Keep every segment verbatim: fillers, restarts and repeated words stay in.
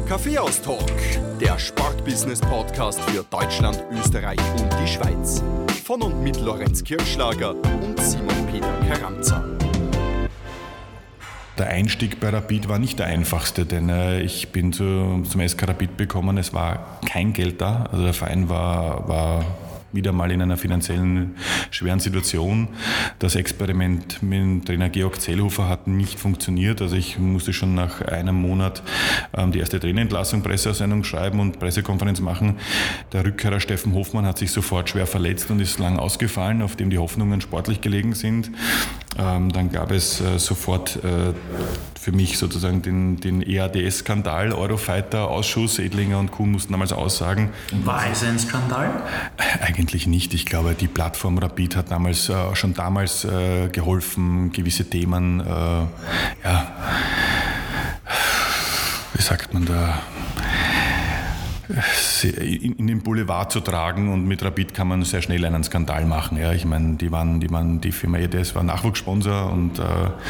Kaffeehaus-Talk, der Sportbusiness-Podcast für Deutschland, Österreich und die Schweiz. Von und mit Lorenz Kirchschlager und Simon-Peter Karamza. Der Einstieg bei Rapid war nicht der einfachste, denn äh, ich bin zu, zum S K Rapid gekommen, es war kein Geld da, also der Verein war, war wieder mal in einer finanziellen schweren Situation. Das Experiment mit dem Trainer Georg Zellhofer hat nicht funktioniert. Also ich musste schon nach einem Monat ähm, die erste Trainerentlassung, Presseaussendung schreiben und Pressekonferenz machen. Der Rückkehrer Steffen Hoffmann hat sich sofort schwer verletzt und ist lang ausgefallen, auf dem die Hoffnungen sportlich gelegen sind. Ähm, dann gab es äh, sofort äh, für mich sozusagen den, den E A D S-Skandal, Eurofighter-Ausschuss, Edlinger und Kuhn mussten damals aussagen. War es ein Skandal? Eigentlich nicht. Ich glaube, die Plattform Rapid hat damals äh, schon damals äh, geholfen, gewisse Themen, äh, ja, wie sagt man da, in den Boulevard zu tragen, und mit Rapid kann man sehr schnell einen Skandal machen. Ja, ich meine, die waren, die waren, die Firma E A D S war Nachwuchssponsor und äh,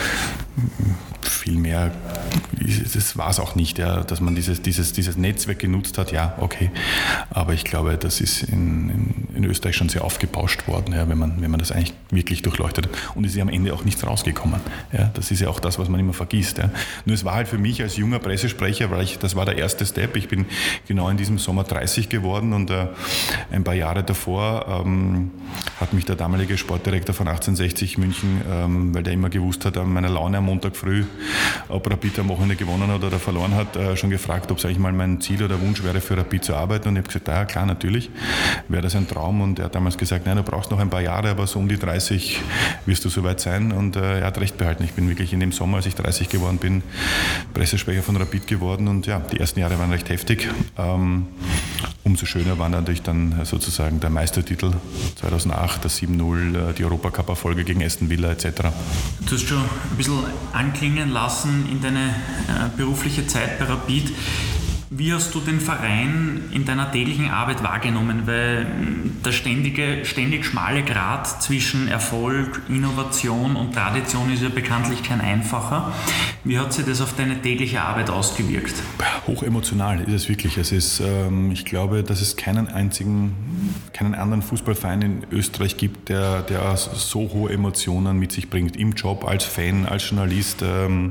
viel mehr, das war es auch nicht, ja, dass man dieses, dieses, dieses Netzwerk genutzt hat, ja, okay, aber ich glaube, das ist in, in, in Österreich schon sehr aufgebauscht worden, ja, wenn man, wenn man das eigentlich wirklich durchleuchtet hat, und es ist ja am Ende auch nichts rausgekommen, ja, das ist ja auch das, was man immer vergisst, ja. Nur es war halt für mich als junger Pressesprecher, weil ich, das war der erste Step, ich bin genau in diesem Sommer dreißig geworden, und äh, ein paar Jahre davor ähm, hat mich der damalige Sportdirektor von achtzehnhundertsechzig München, ähm, weil der immer gewusst hat, an meiner Laune am Montag früh, ob Rapid am Wochenende gewonnen hat oder verloren hat, äh, schon gefragt, ob es eigentlich mal mein Ziel oder Wunsch wäre, für Rapid zu arbeiten. Und ich habe gesagt, ja klar, natürlich, wäre das ein Traum. Und er hat damals gesagt, nein, du brauchst noch ein paar Jahre, aber so um die dreißig wirst du soweit sein. Und äh, er hat recht behalten. Ich bin wirklich in dem Sommer, als ich dreißig geworden bin, Pressesprecher von Rapid geworden. Und ja, die ersten Jahre waren recht heftig. Ähm, umso schöner war natürlich dann sozusagen der Meistertitel zweitausendacht, das sieben null, die Europacup-Erfolge gegen Aston Villa et cetera. Du hast schon ein bisschen anklingen lassen in deine äh, berufliche Zeit bei Rapid. Wie hast du den Verein in deiner täglichen Arbeit wahrgenommen? Weil der ständige, ständig schmale Grat zwischen Erfolg, Innovation und Tradition ist ja bekanntlich kein einfacher. Wie hat sich das auf deine tägliche Arbeit ausgewirkt? Hochemotional ist es wirklich. Es ist, ähm, ich glaube, dass es keinen einzigen, keinen anderen Fußballverein in Österreich gibt, der, der so hohe Emotionen mit sich bringt. Im Job, als Fan, als Journalist, ähm,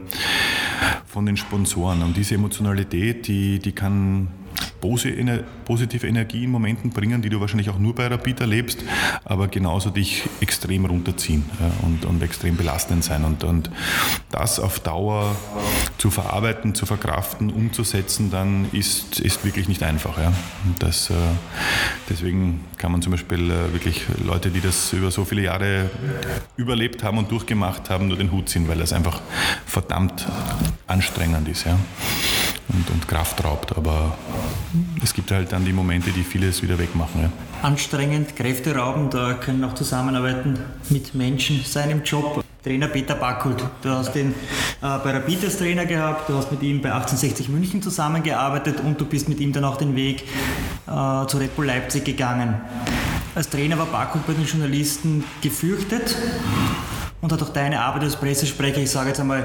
von den Sponsoren. Und diese Emotionalität, die, die kann positive Energie in Momenten bringen, die du wahrscheinlich auch nur bei Rapid erlebst, aber genauso dich extrem runterziehen, ja, und, und extrem belastend sein. Und, und das auf Dauer zu verarbeiten, zu verkraften, umzusetzen, dann ist, ist wirklich nicht einfach. Ja. Und das, äh, deswegen kann man zum Beispiel äh, wirklich Leute, die das über so viele Jahre überlebt haben und durchgemacht haben, nur den Hut ziehen, weil das einfach verdammt anstrengend ist. Ja. Und, und Kraft raubt, aber es gibt halt dann die Momente, die vieles wieder wegmachen. Ja. Anstrengend, kräfteraubend, da können auch Zusammenarbeiten mit Menschen sein im Job. Trainer Peter Backholt, du hast ihn äh, bei Rapid als Trainer gehabt, du hast mit ihm bei achtzehnhundertsechzig München zusammengearbeitet und du bist mit ihm dann auch den Weg äh, zu Red Bull Leipzig gegangen. Als Trainer war Backholt bei den Journalisten gefürchtet und hat auch deine Arbeit als Pressesprecher, ich sage jetzt einmal,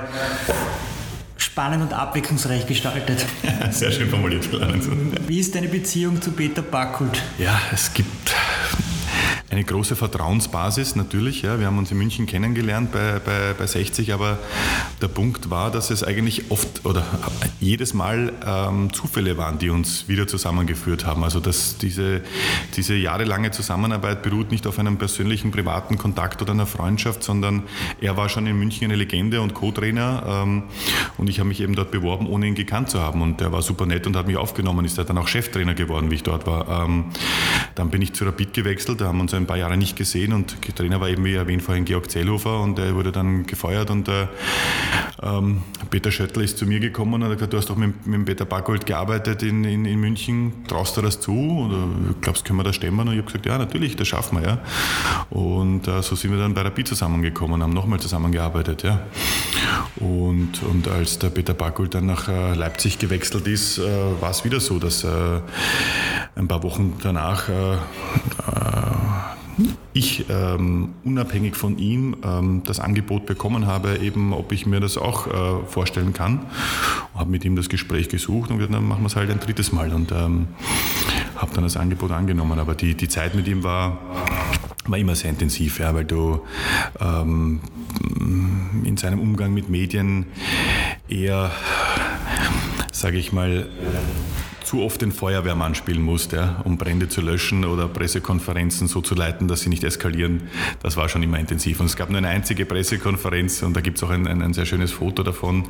spannend und abwechslungsreich gestaltet. Sehr schön formuliert. Wie ist deine Beziehung zu Peter Backholt? Ja, es gibt eine große Vertrauensbasis natürlich. Ja. Wir haben uns in München kennengelernt bei, bei, bei sechzig, aber der Punkt war, dass es eigentlich oft oder jedes Mal ähm, Zufälle waren, die uns wieder zusammengeführt haben. Also dass diese, diese jahrelange Zusammenarbeit beruht nicht auf einem persönlichen, privaten Kontakt oder einer Freundschaft, sondern er war schon in München eine Legende und Co-Trainer, ähm, und ich habe mich eben dort beworben, ohne ihn gekannt zu haben, und er war super nett und hat mich aufgenommen, ist er dann auch Cheftrainer geworden, wie ich dort war. Ähm, dann bin ich zu Rapid gewechselt, da haben wir uns ein paar Jahre nicht gesehen, und Trainer war eben, wie erwähnt vorhin, Georg Zellhofer, und er wurde dann gefeuert, und äh, ähm, Peter Schöttl ist zu mir gekommen und hat gesagt, du hast doch mit, mit Peter Backholt gearbeitet in, in, in München, traust du das zu oder glaubst, können wir das stemmen? Und ich habe gesagt, ja natürlich, das schaffen wir. Ja. Und äh, so sind wir dann bei Rapid zusammengekommen und haben nochmal zusammengearbeitet. Ja. Und, und als der Peter Backholt dann nach äh, Leipzig gewechselt ist, äh, war es wieder so, dass äh, ein paar Wochen danach äh, äh, ich ähm, unabhängig von ihm ähm, das Angebot bekommen habe, eben ob ich mir das auch äh, vorstellen kann. Habe mit ihm das Gespräch gesucht und gesagt, dann machen wir es halt ein drittes Mal und ähm, habe dann das Angebot angenommen. Aber die, die Zeit mit ihm war, war immer sehr intensiv, ja, weil du ähm, in seinem Umgang mit Medien eher, sage ich mal, zu oft den Feuerwehrmann spielen musste, ja, um Brände zu löschen oder Pressekonferenzen so zu leiten, dass sie nicht eskalieren. Das war schon immer intensiv. Und es gab nur eine einzige Pressekonferenz und da gibt es auch ein, ein, ein sehr schönes Foto davon,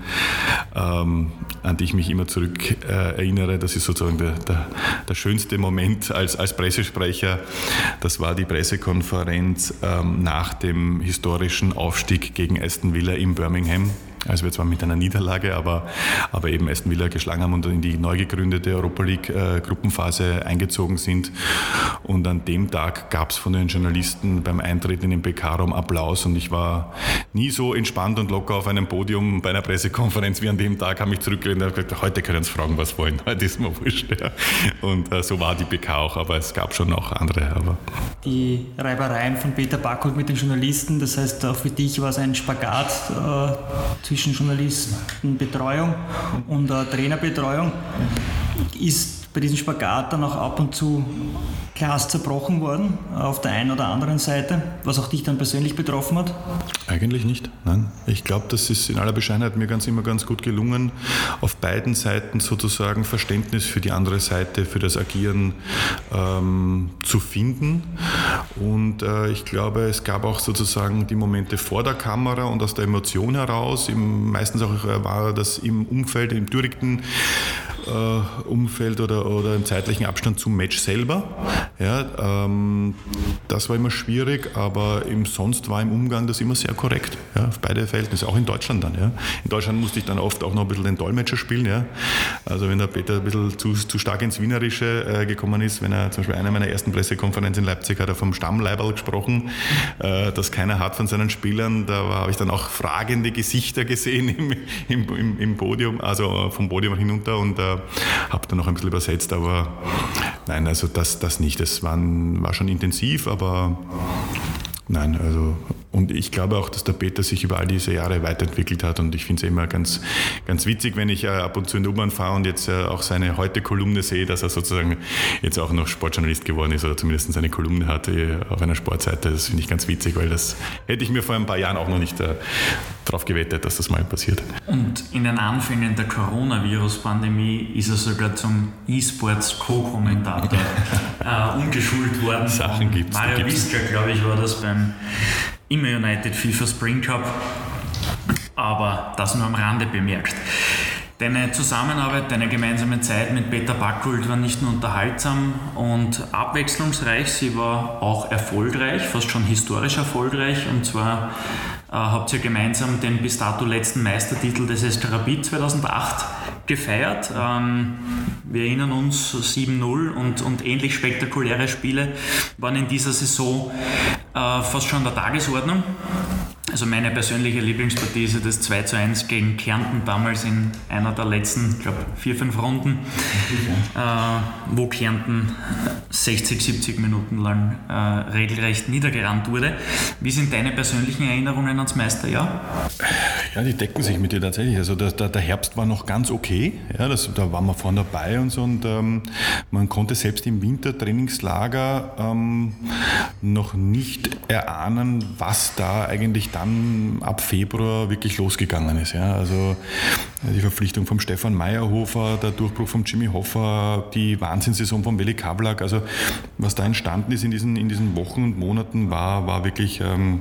ähm, an die ich mich immer zurück äh, erinnere. Das ist sozusagen der, der, der schönste Moment als, als Pressesprecher. Das war die Pressekonferenz ähm, nach dem historischen Aufstieg gegen Aston Villa in Birmingham. Also wir zwar mit einer Niederlage, aber, aber eben Aston Villa geschlagen haben und in die neu gegründete Europa League äh, Gruppenphase eingezogen sind. Und an dem Tag gab es von den Journalisten beim Eintreten in den P K-Raum Applaus und ich war nie so entspannt und locker auf einem Podium bei einer Pressekonferenz wie an dem Tag, habe mich zurückgelehnt und gesagt, heute können Sie fragen, was wollen, heute ist mir wurscht. Ja. Und äh, so war die P K auch, aber es gab schon noch andere. Aber die Reibereien von Peter Backholt mit den Journalisten, das heißt auch für dich war es ein Spagat äh, zwischen Journalistenbetreuung und äh, Trainerbetreuung. Ist bei diesem Spagat dann auch ab und zu Glas zerbrochen worden, auf der einen oder anderen Seite, was auch dich dann persönlich betroffen hat? Eigentlich nicht, nein. Ich glaube, das ist in aller Bescheidenheit mir ganz immer ganz gut gelungen, auf beiden Seiten sozusagen Verständnis für die andere Seite, für das Agieren ähm, zu finden. Und äh, ich glaube, es gab auch sozusagen die Momente vor der Kamera und aus der Emotion heraus, im, meistens auch äh, war das im Umfeld, im direkten äh, Umfeld oder, oder im zeitlichen Abstand zum Match selber. Ja, ähm, das war immer schwierig, aber im sonst war im Umgang das immer sehr korrekt, ja, auf beide Verhältnisse, auch in Deutschland dann. Ja. In Deutschland musste ich dann oft auch noch ein bisschen den Dolmetscher spielen. Ja. Also wenn der Peter ein bisschen zu, zu stark ins Wienerische äh, gekommen ist, wenn er zum Beispiel einer meiner ersten Pressekonferenzen in Leipzig hat er vom Stammleiberl gesprochen, äh, das keiner hat von seinen Spielern, da habe ich dann auch fragende Gesichter gesehen im, im, im, im Podium, also vom Podium hinunter und äh, habe dann noch ein bisschen übersetzt, aber nein, also das, das nicht. Das war, war schon intensiv, aber nein, also und ich glaube auch, dass der Peter sich über all diese Jahre weiterentwickelt hat und ich finde es immer ganz, ganz witzig, wenn ich äh, ab und zu in der U-Bahn fahre und jetzt äh, auch seine Heute-Kolumne sehe, dass er sozusagen jetzt auch noch Sportjournalist geworden ist oder zumindest seine Kolumne hat äh, auf einer Sportseite. Das finde ich ganz witzig, weil das hätte ich mir vor ein paar Jahren auch noch nicht äh, darauf gewettet, dass das mal passiert. Und in den Anfängen der Coronavirus-Pandemie ist er sogar zum E-Sports-Co-Kommentator äh, umgeschult worden. Sachen gibt's. Mario Wiska, glaube ich, war das beim immer United FIFA Spring Cup, aber das nur am Rande bemerkt. Deine Zusammenarbeit, deine gemeinsame Zeit mit Peter Backholt war nicht nur unterhaltsam und abwechslungsreich, sie war auch erfolgreich, fast schon historisch erfolgreich, und zwar äh, habt ihr gemeinsam den bis dato letzten Meistertitel des S K Rapid zweitausendacht gefeiert. Ähm, wir erinnern uns, sieben null und, und ähnlich spektakuläre Spiele waren in dieser Saison äh, fast schon an der Tagesordnung. Also meine persönliche Lieblingspartie ist das zwei zu eins gegen Kärnten, damals in einer der letzten, ich glaube, vier, fünf Runden, äh, wo Kärnten sechzig, siebzig Minuten lang äh, regelrecht niedergerannt wurde. Wie sind deine persönlichen Erinnerungen ans Meisterjahr? Ja, die decken sich mit dir tatsächlich. Also der, der, der Herbst war noch ganz okay, ja, das, da waren wir vorne dabei und so, und ähm, man konnte selbst im Wintertrainingslager ähm, noch nicht erahnen, was da eigentlich dann ab Februar wirklich losgegangen ist. Ja. Also die Verpflichtung vom Stefan Meyerhofer, der Durchbruch von Jimmy Hoffa, die Wahnsinnssaison von Veli Kablak, also was da entstanden ist in diesen, in diesen Wochen und Monaten, war, war wirklich ähm,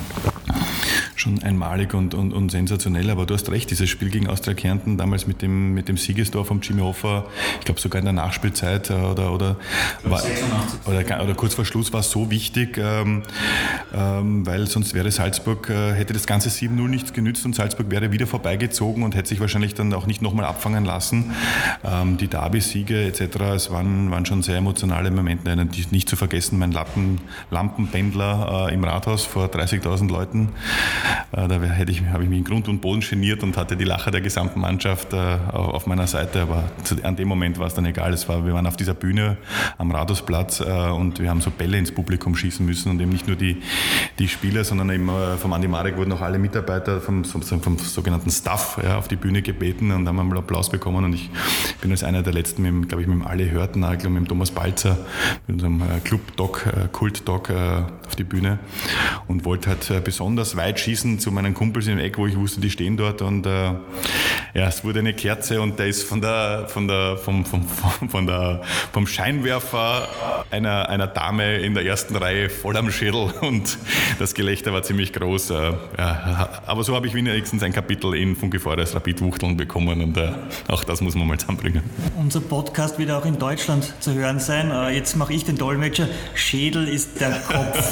schon einmalig und, und, und sensationell. Aber du hast recht, dieses Spiel gegen Austria Kärnten, damals mit dem, mit dem Siegestor von Jimmy Hoffa, ich glaube sogar in der Nachspielzeit oder, oder, war, oder, oder kurz vor Schluss, war so wichtig, ähm, ähm, weil sonst wäre Salzburg, äh, hätte das ganze sieben null nichts genützt und Salzburg wäre wieder vorbeigezogen und hätte sich wahrscheinlich dann auch nicht nochmal abfangen lassen. Ähm, die Derby-Siege et cetera, es waren, waren schon sehr emotionale Momente, nicht zu vergessen, mein Lappen, Lampenpendler äh, im Rathaus vor dreißigtausend Leuten. Äh, da hätte ich, habe ich mich in Grund und Boden geniert und hatte die Lacher der gesamten Mannschaft äh, auf meiner Seite. Aber zu, an dem Moment war es dann egal. Es war, wir waren auf dieser Bühne am Rathausplatz äh, und wir haben so Bälle ins Publikum schießen müssen und eben nicht nur die, die Spieler, sondern eben äh, vom Andi Marek wurden auch alle Mitarbeiter vom, vom, vom sogenannten Staff ja, auf die Bühne gebeten und haben einen Applaus bekommen. Und ich bin als einer der letzten, mit, glaube ich, mit dem Alle Hörtnagel und mit dem Thomas Balzer, mit unserem äh, Club-Doc, äh, Kult-Doc äh, auf die Bühne und wollte halt äh, besonders weit schießen zu meinen Kumpels im Eck, wo ich wusste, die stehen dort und äh, ja, es wurde eine Kerze und der ist von der, von der, vom, vom, von der, vom Scheinwerfer einer, einer Dame in der ersten Reihe voll am Schädel und das Gelächter war ziemlich groß. Äh, ja, aber so habe ich wenigstens ein Kapitel in Funke Feuerreis Rapid-Wuchteln bekommen und äh, auch das muss man mal zusammenbringen. Unser Podcast wird auch in Deutschland zu hören sein. Äh, jetzt mache ich den Dolmetscher. Schädel ist der Kopf.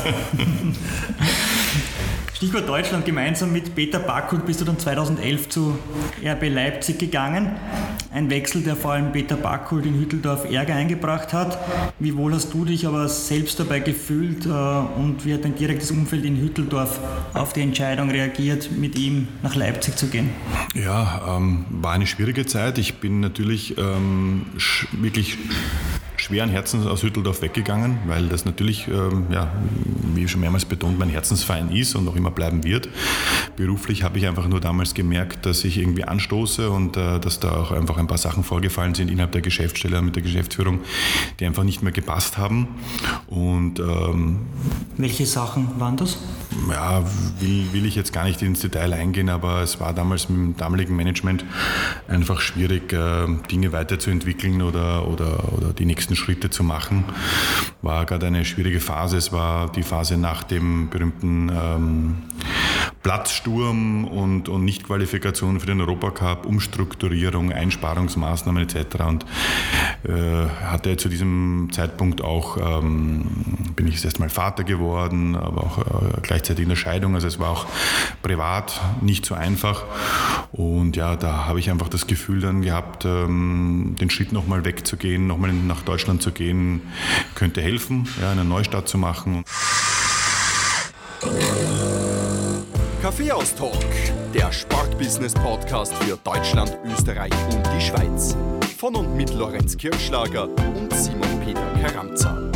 Stichwort Deutschland, gemeinsam mit Peter Backhut bist du dann zweitausendelf zu R B Leipzig gegangen. Ein Wechsel, der vor allem Peter Backhut in Hütteldorf Ärger eingebracht hat. Wie wohl hast du dich aber selbst dabei gefühlt und wie hat dein direktes Umfeld in Hütteldorf auf die Entscheidung reagiert, mit ihm nach Leipzig zu gehen? Ja, ähm, war eine schwierige Zeit. Ich bin natürlich ähm, sch- wirklich schweren Herzens aus Hütteldorf weggegangen, weil das natürlich, ähm, ja, wie schon mehrmals betont, mein Herzensverein ist und auch immer bleiben wird. Beruflich habe ich einfach nur damals gemerkt, dass ich irgendwie anstoße und äh, dass da auch einfach ein paar Sachen vorgefallen sind innerhalb der Geschäftsstelle mit der Geschäftsführung, die einfach nicht mehr gepasst haben. Und ähm, welche Sachen waren das? Ja, will, will ich jetzt gar nicht ins Detail eingehen, aber es war damals mit dem damaligen Management einfach schwierig, äh, Dinge weiterzuentwickeln oder, oder, oder die nächsten Schritte zu machen. War gerade eine schwierige Phase. Es war die Phase nach dem berühmten ähm, Platzsturm und, und Nichtqualifikation für den Europacup, Umstrukturierung, Einsparungsmaßnahmen et cetera. Und äh, hatte zu diesem Zeitpunkt auch, ähm, bin ich erst mal Vater geworden, aber auch äh, gleichzeitig in der Scheidung. Also es war auch privat nicht so einfach. Und ja, da habe ich einfach das Gefühl dann gehabt, ähm, den Schritt nochmal wegzugehen, nochmal nach Deutschland zu gehen, könnte helfen, ja, einen Neustart zu machen. Kaffeehaus-Talk, der Sportbusiness-Podcast für Deutschland, Österreich und die Schweiz. Von und mit Lorenz Kirschlager und Simon Peter Karamza.